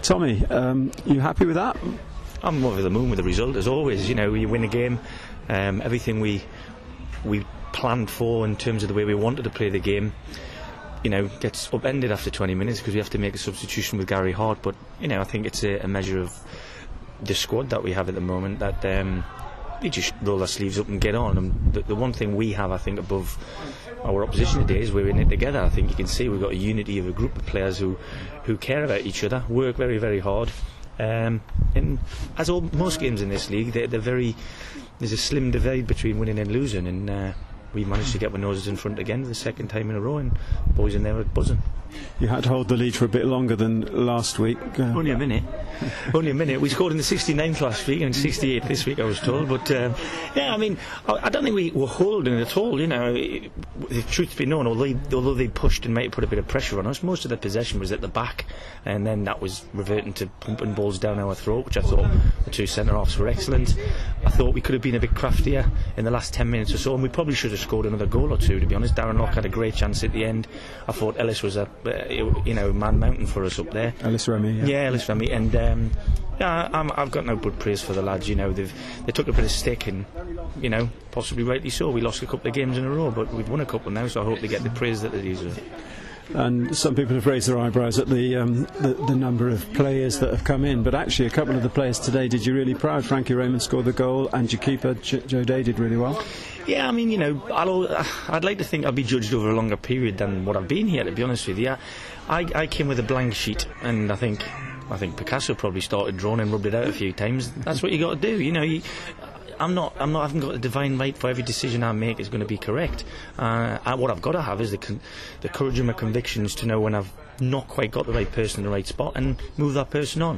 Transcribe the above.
Tommy, you happy with that? I'm over the moon with the result, as always. You know, you win a game, everything we planned for in terms of the way we wanted to play the game, you know, gets upended after 20 minutes because we have to make a substitution with Gary Hart. But, you know, I think it's a measure of the squad that we have at the moment, that we just roll our sleeves up and get on. And the one thing we have, I think, above our opposition today is we're in it together. I think you can see we've got a unity of a group of players who care about each other, work very, very hard. And as most games in this league, there's a slim divide between winning and losing, and we managed to get our noses in front again for the second time in a row, and boys in there were buzzing. You had to hold the lead for a bit longer than last week. Only a minute. Only a minute. We scored in the 69th last week and 68th this week, I was told. But yeah, I mean, I don't think we were holding at all. You know, the truth be known, although they pushed and might have put a bit of pressure on us, most of the possession was at the back, and then that was reverting to pumping balls down our throat, which I thought the two centre-halves were excellent. I thought we could have been a bit craftier in the last 10 minutes or so, and we probably should have scored another goal or two, to be honest. Darren Lock had a great chance at the end. I thought Ellis was a man mountain for us up there. Ellis Remy, yeah, Ellis Remy, and I've got no but praise for the lads. You know, they took a bit of stick, and you know, possibly rightly so. We lost a couple of games in a row, but we've won a couple now, so I hope they get the praise that they deserve. And some people have raised their eyebrows at the number of players that have come in, but actually a couple of the players today did you really proud. Frankie Raymond scored the goal, and your keeper Joe Day did really well. Yeah, I mean, you know, I'd like to think I'll be judged over a longer period than what I've been here, to be honest with you. I came with a blank sheet, and I think Picasso probably started drawing and rubbed it out a few times. That's what you got to do, you know. I haven't got a divine right for every decision I make is going to be correct. What I've got to have is the courage and my convictions to know when I've not quite got the right person in the right spot and move that person on.